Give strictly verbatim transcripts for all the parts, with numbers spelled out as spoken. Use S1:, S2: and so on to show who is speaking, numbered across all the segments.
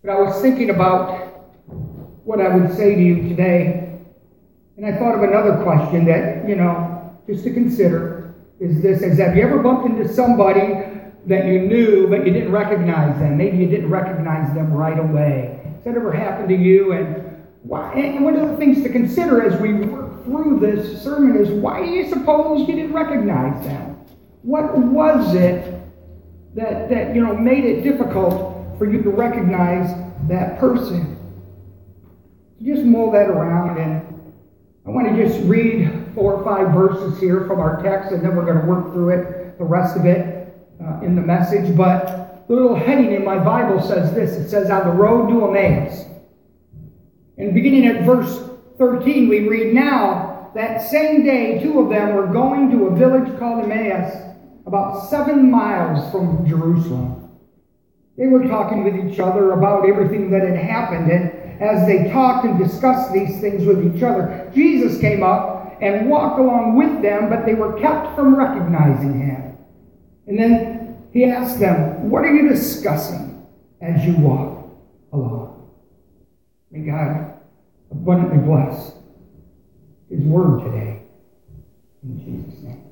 S1: But I was thinking about what I would say to you today, and I thought of another question that, you know, just to consider, is this, is have you ever bumped into somebody that you knew, but you didn't recognize them? Maybe you didn't recognize them right away. Has that ever happened to you? And, why, and one of the things to consider as we work through this sermon is, why do you suppose you didn't recognize them? What was it that, that you know, made it difficult for you to recognize that person? Just mull that around, and I want to just read four or five verses here from our text, and then we're going to work through it, the rest of it, uh, in the message. But the little heading in my Bible says this. It says, on the road to Emmaus. And beginning at verse thirteen, we read, now, that same day, two of them were going to a village called Emmaus, about seven miles from Jerusalem. They were talking with each other about everything that had happened, and as they talked and discussed these things with each other, Jesus came up and walked along with them, but they were kept from recognizing him. And then he asked them, what are you discussing as you walk along? May God abundantly bless his word today. In Jesus' name.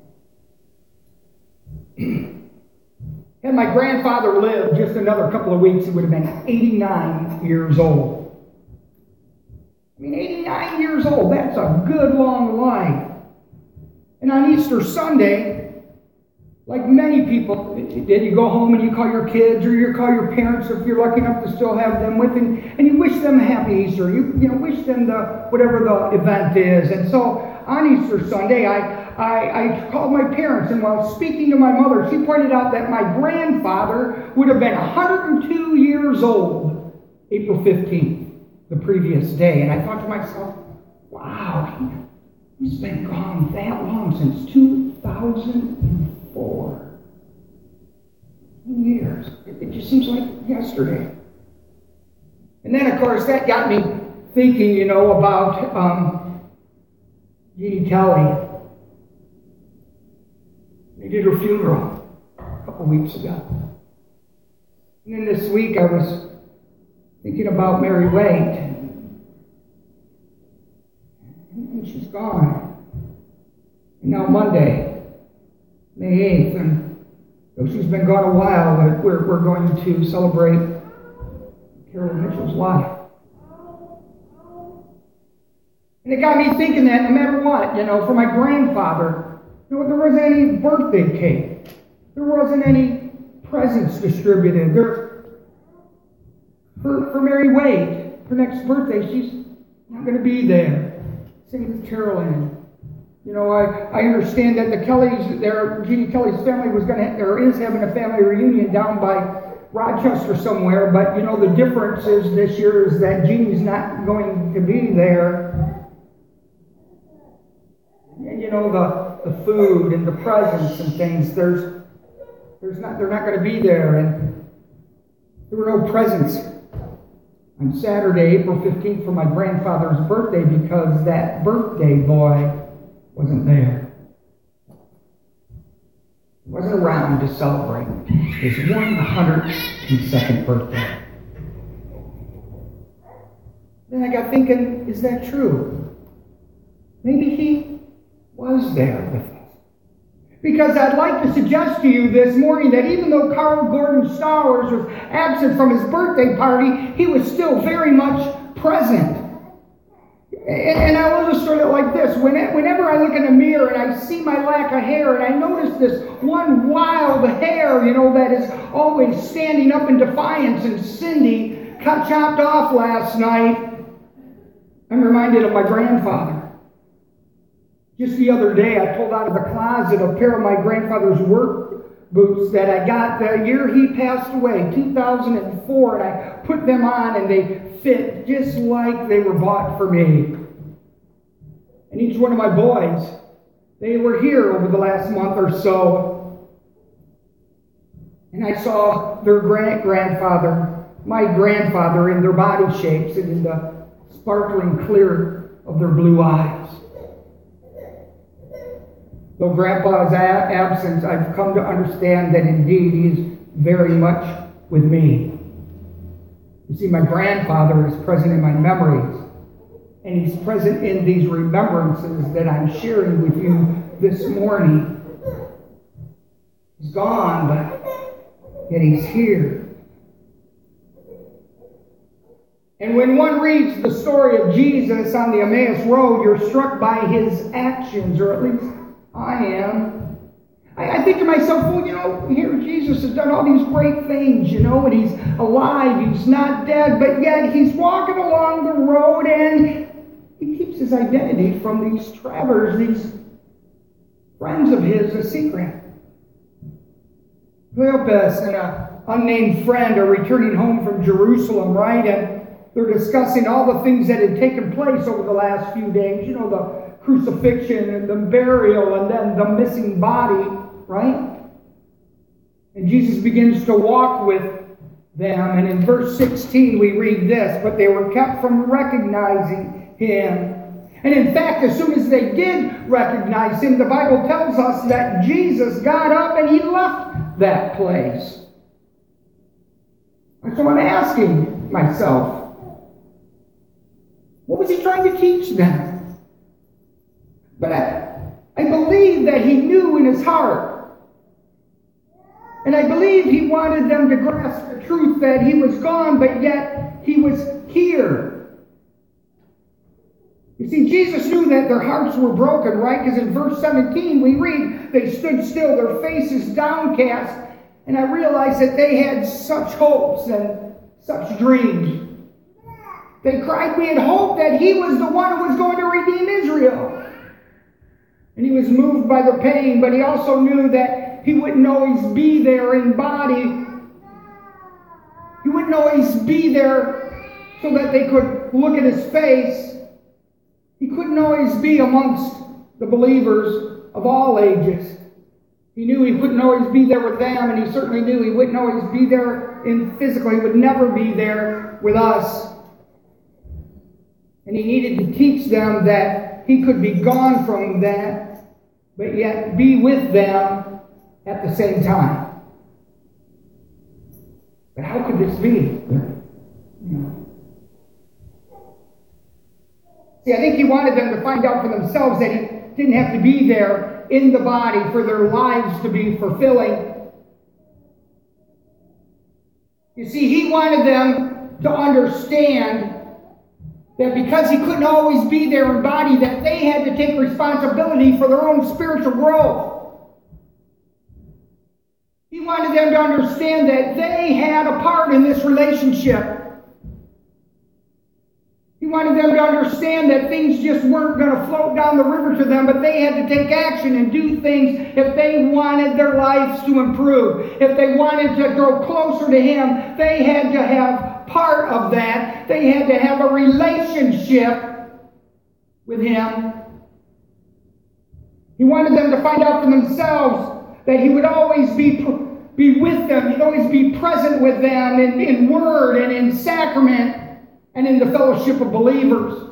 S1: Had my grandfather lived just another couple of weeks, he would have been eighty-nine years old. I mean, eighty-nine years old, that's a good long life. And on Easter Sunday, like many people, did you go home and you call your kids or you call your parents if you're lucky enough to still have them with, and, and you wish them a happy Easter. You, you know, wish them the whatever the event is. And so on Easter Sunday, I I, I called my parents, and while speaking to my mother, she pointed out that my grandfather would have been one hundred two years old April fifteenth, the previous day. And I thought to myself, wow, he's been gone that long, since two thousand four. Years. It, it just seems like yesterday. And then, of course, that got me thinking, you know, about um, Jeannie Kelly. They did her funeral a couple weeks ago. And then this week I was thinking about Mary Waite. And she's gone. And now Monday, May eighth, and though she's been gone a while, but we're, we're going to celebrate Carol Mitchell's life. And it got me thinking that no matter what, you know, for my grandfather, you know, there wasn't any birthday cake. There wasn't any presents distributed. There, for, for Mary Waite, her next birthday, she's not going to be there. Same with Carolyn. You know, I, I understand that the Kellys, their Jeannie Kelly's family was going to, or is having a family reunion down by Rochester somewhere. But you know, the difference is this year is that Jeannie's not going to be there. And you know, the the food and the presents and things, there's there's not they're not going to be there. And there were no presents on Saturday, April fifteenth, for my grandfather's birthday because that birthday boy wasn't there. He wasn't around to celebrate his one hundred second birthday. Then I got thinking, is that true? Maybe he was there with us. Because I'd like to suggest to you this morning that even though Carl Gordon Stowers was absent from his birthday party, he was still very much present. And I'll illustrate it like this. Whenever I look in the mirror and I see my lack of hair and I notice this one wild hair, you know, that is always standing up in defiance, and Cindy got chopped off last night, I'm reminded of my grandfather. Just the other day, I pulled out of the closet a pair of my grandfather's work boots that I got the year he passed away, two thousand four, and I put them on and they fit just like they were bought for me. And each one of my boys, they were here over the last month or so. And I saw their great-grandfather, my grandfather, in their body shapes and in the sparkling clear of their blue eyes. Though Grandpa's absence, I've come to understand that indeed he's very much with me. You see, my grandfather is present in my memories, and he's present in these remembrances that I'm sharing with you this morning. He's gone, but yet he's here. And when one reads the story of Jesus on the Emmaus Road, you're struck by his actions, or at least I am. I, I think to myself, well, you know, here Jesus has done all these great things, you know, and he's alive, he's not dead, but yet he's walking along the road and he keeps his identity from these travelers, these friends of his, a secret. Cleopas and an unnamed friend are returning home from Jerusalem, right? And they're discussing all the things that had taken place over the last few days. You know, the crucifixion and the burial and then the missing body, right? And Jesus begins to walk with them. And in verse sixteen we read this, but they were kept from recognizing him. And in fact, as soon as they did recognize him, the Bible tells us that Jesus got up and he left that place. And so I'm asking myself, what was he trying to teach them? But I, I believe that he knew in his heart. And I believe he wanted them to grasp the truth that he was gone, but yet he was here. You see, Jesus knew that their hearts were broken, right? Because in verse seventeen we read, they stood still, their faces downcast. And I realized that they had such hopes and such dreams. They cried, we had hoped that he was the one who was going to redeem Israel. And he was moved by their pain, but he also knew that he wouldn't always be there in body. He wouldn't always be there so that they could look at his face. He couldn't always be amongst the believers of all ages. He knew he wouldn't always be there with them, and he certainly knew he wouldn't always be there in physical. He would never be there with us. And he needed to teach them that he could be gone from that, but yet be with them at the same time. But how could this be? You know. See, I think he wanted them to find out for themselves that he didn't have to be there in the body for their lives to be fulfilling. You see, he wanted them to understand that because he couldn't always be there in body, that they had to take responsibility for their own spiritual growth. He wanted them to understand that they had a part in this relationship. He wanted them to understand that things just weren't going to float down the river to them, but they had to take action and do things if they wanted their lives to improve. If they wanted to grow closer to him, they had to have part of that. They had to have a relationship with him. He wanted them to find out for themselves that he would always be, be with them. He'd always be present with them in, in word and in sacrament and in the fellowship of believers.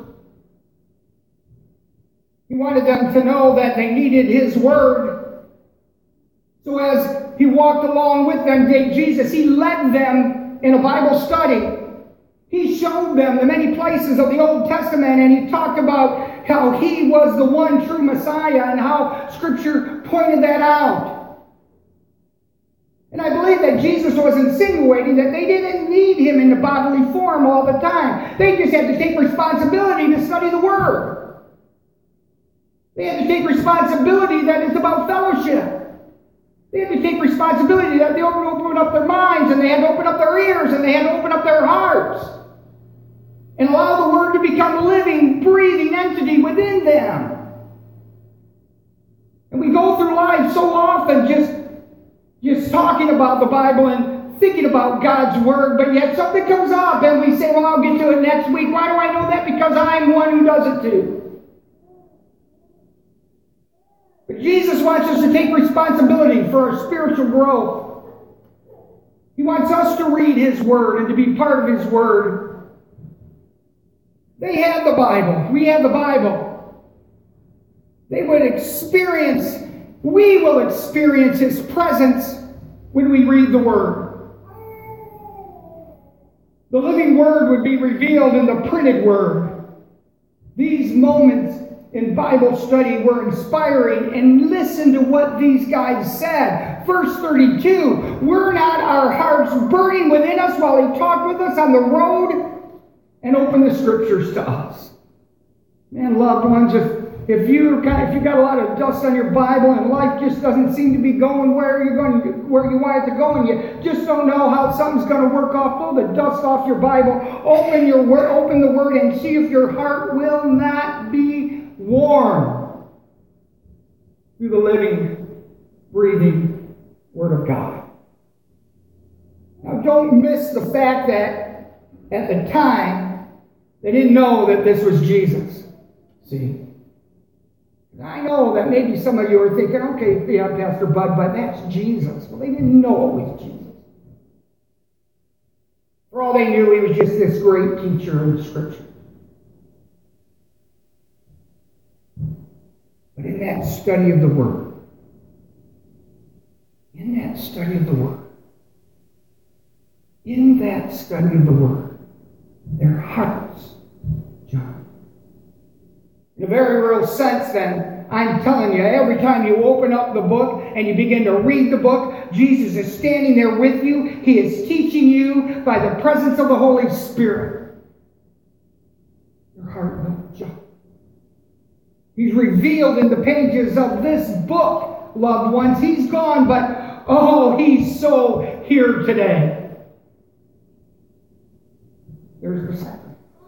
S1: He wanted them to know that they needed his word. So as he walked along with them, Jesus, he led them in a Bible study. He showed them the many places of the Old Testament, and he talked about how he was the one true Messiah and how Scripture pointed that out. And I believe that Jesus was insinuating that they didn't need him in the bodily form all the time. They just had to take responsibility to study the Word. They had to take responsibility that it's about fellowship. They had to take responsibility that they had to open up their minds, and they had to open up their ears, and they had to open up their hearts. And allow the Word to become a living, breathing entity within them. And we go through life so often just Just talking about the Bible and thinking about God's Word, but yet something comes up and we say, well, I'll get to it next week. Why do I know that? Because I'm one who does it too. But Jesus wants us to take responsibility for our spiritual growth. He wants us to read his Word and to be part of his Word. They had the Bible. We have the Bible. They would experience We will experience his presence when we read the Word. The living Word would be revealed in the printed Word. These moments in Bible study were inspiring, and listen to what these guys said. Verse thirty-two, were not our hearts burning within us while he talked with us on the road and opened the Scriptures to us? Man, loved ones, if If you kind of, if you got a lot of dust on your Bible and life just doesn't seem to be going where you're going, where you want it to go, and you just don't know how something's going to work off, blow the dust off your Bible, open your word, open the Word, and see if your heart will not be warm through the living, breathing Word of God. Now, don't miss the fact that at the time they didn't know that this was Jesus. See. I know that maybe some of you are thinking, okay, yeah, Pastor Bud, but that's Jesus. Well, they didn't know it was Jesus. For all they knew, he was just this great teacher in Scripture. But in that study of the Word, in that study of the Word, in that study of the Word, their hearts, John. In a very real sense, then, I'm telling you, every time you open up the book and you begin to read the book, Jesus is standing there with you. He is teaching you by the presence of the Holy Spirit. Your heart will jump. He's revealed in the pages of this book, loved ones. He's gone, but oh, he's so here today. There's the second.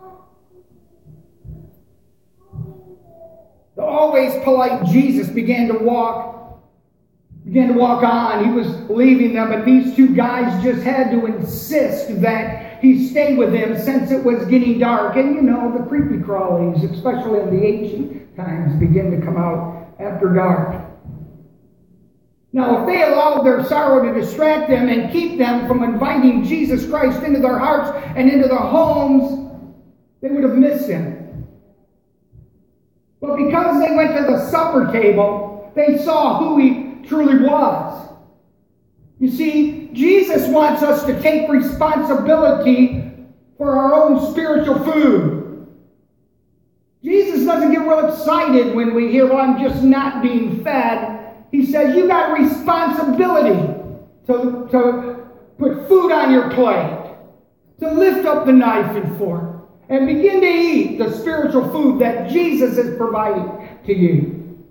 S1: The always polite Jesus began to walk, began to walk on. He was leaving them, but these two guys just had to insist that he stay with them since it was getting dark. And you know, the creepy crawlies, especially in the ancient times, begin to come out after dark. Now, if they allowed their sorrow to distract them and keep them from inviting Jesus Christ into their hearts and into their homes, they would have missed him. But because they went to the supper table, they saw who he truly was. You see, Jesus wants us to take responsibility for our own spiritual food. Jesus doesn't get real excited when we hear, well, I'm just not being fed. He says, you got a responsibility to, to put food on your plate, to lift up the knife and fork, and begin to eat the spiritual food that Jesus is providing to you.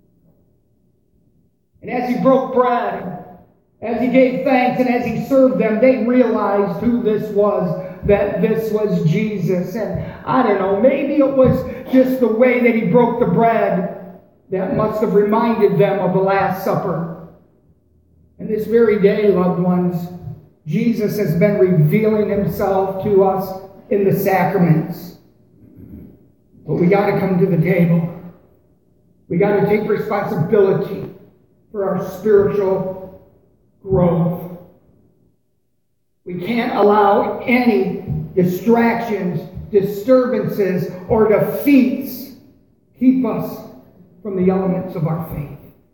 S1: And as he broke bread, as he gave thanks, and as he served them, they realized who this was, that this was Jesus. And I don't know, maybe it was just the way that he broke the bread that must have reminded them of the Last Supper. And this very day, loved ones, Jesus has been revealing himself to us in the sacraments. But we got to come to the table. We got to take responsibility for our spiritual growth. We can't allow any distractions, disturbances, or defeats keep us from the elements of our faith.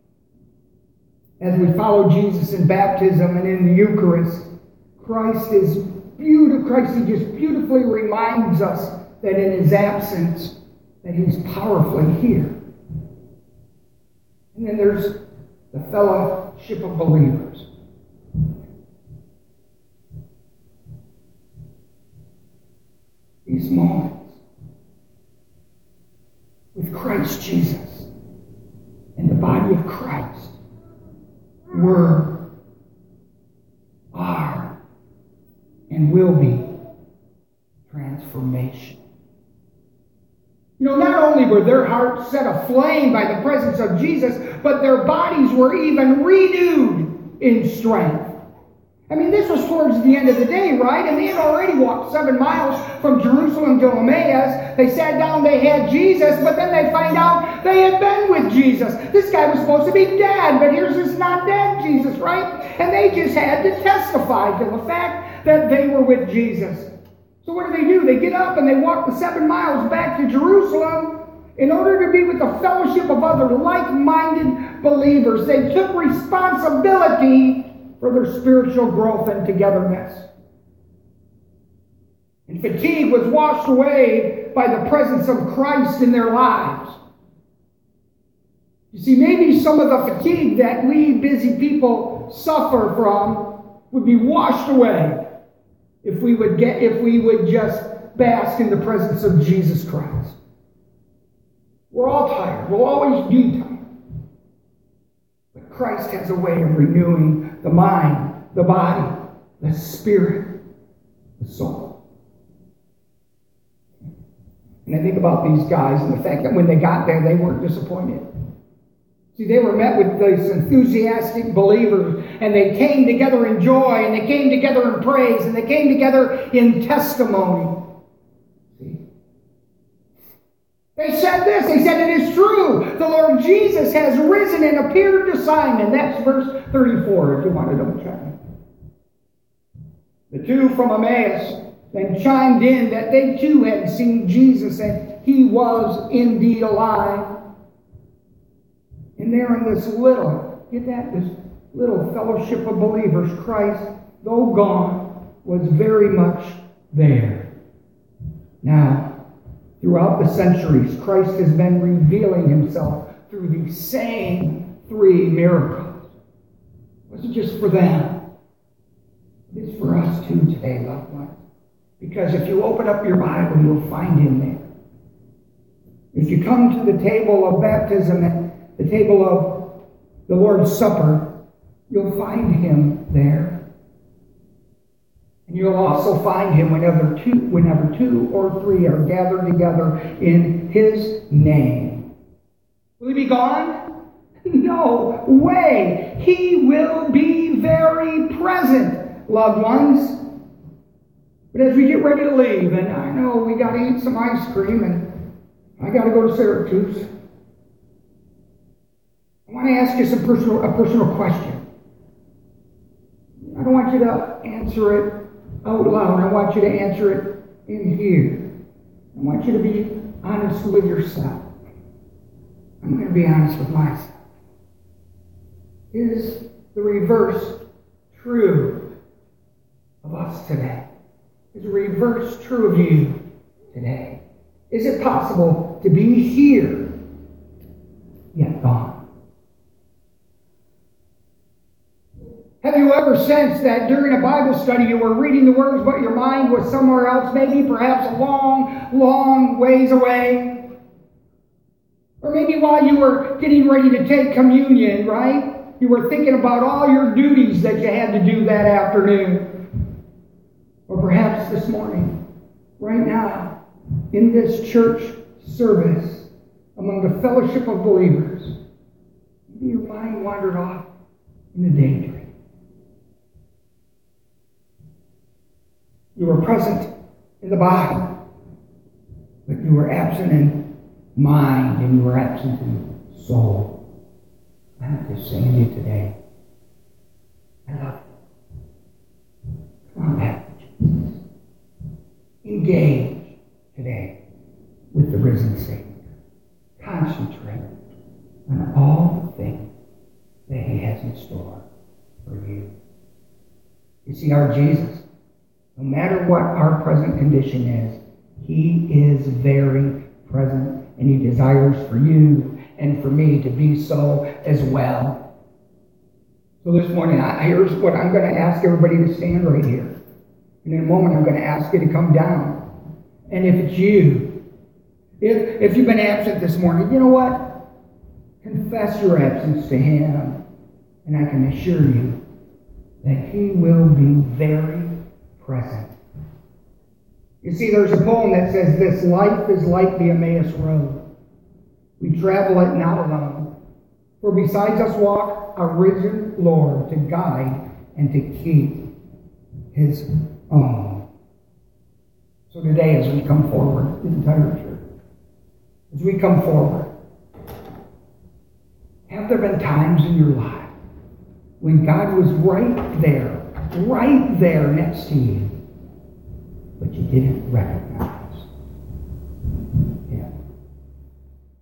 S1: As we follow Jesus in baptism and in the Eucharist, Christ is beautiful. Christ, he just beautifully reminds us that in his absence, that he's powerfully here. And then there's the fellowship of believers. These moments with Christ Jesus and the body of Christ were, are, and will be transformation. You know, not only were their hearts set aflame by the presence of Jesus, but their bodies were even renewed in strength. I mean, this was towards the end of the day, right? And they had already walked seven miles from Jerusalem to Emmaus. They sat down, they had Jesus, but then they find out they had been with Jesus. This guy was supposed to be dead, but here's this not dead Jesus, right? And they just had to testify to the fact that they were with Jesus. So what do they do? They get up and they walk the seven miles back to Jerusalem in order to be with the fellowship of other like-minded believers. They took responsibility for their spiritual growth and togetherness. And fatigue was washed away by the presence of Christ in their lives. You see, maybe some of the fatigue that we busy people suffer from would be washed away if we would get if we would just bask in the presence of Jesus Christ. We're all tired. We'll always be tired. But Christ has a way of renewing the mind, the body, the spirit, the soul. And I think about these guys and the fact that when they got there, they weren't disappointed. See, they were met with these enthusiastic believers, and they came together in joy, and they came together in praise, and they came together in testimony. See? They said this, they said, it is true. The Lord Jesus has risen and appeared to Simon. That's verse thirty-four, if you want to double check. The two from Emmaus then chimed in that they too had seen Jesus, and he was indeed alive. And there in this little, get that, this little fellowship of believers, Christ, though gone, was very much there. Now, throughout the centuries, Christ has been revealing himself through these same three miracles. It wasn't just for them. It's for us too today, loved ones. Because if you open up your Bible, you'll find him there. If you come to the table of baptism and the table of the Lord's Supper, you'll find him there. And you'll also find him whenever two, whenever two or three are gathered together in his name. Will he be gone? No way. He will be very present, loved ones. But as we get ready to leave, and I know we got to eat some ice cream, and I got to go to Syracuse, I want to ask you some personal, a personal question. I don't want you to answer it out loud. I want you to answer it in here. I want you to be honest with yourself. I'm going to be honest with myself. Is the reverse true of us today? Is the reverse true of you today? Is it possible to be here yet gone? Have you ever sensed that during a Bible study you were reading the words but your mind was somewhere else, maybe perhaps a long, long ways away? Or maybe while you were getting ready to take communion, right? You were thinking about all your duties that you had to do that afternoon. Or perhaps this morning, right now, in this church service, among the fellowship of believers, maybe your mind wandered off in a daydream. You were present in the body, but you were absent in mind and you were absent in soul. I'm just saying to you today, I love you. Come on back to Jesus. Engage today with the risen Savior. Concentrate on all the things that he has in store for you. You see, our Jesus, no matter what our present condition is, he is very present, and he desires for you and for me to be so as well. So this morning, I, here's what I'm going to ask everybody to stand right here. And in a moment, I'm going to ask you to come down. And if it's you, if, if you've been absent this morning, you know what? Confess your absence to him. And I can assure you that he will be very present. You see, there's a poem that says this: life is like the Emmaus Road. We travel it not alone, for besides us walk our risen Lord to guide and to keep his own. So today, as we come forward, the entire church, as we come forward, have there been times in your life when God was right there, right there next to you, but you didn't recognize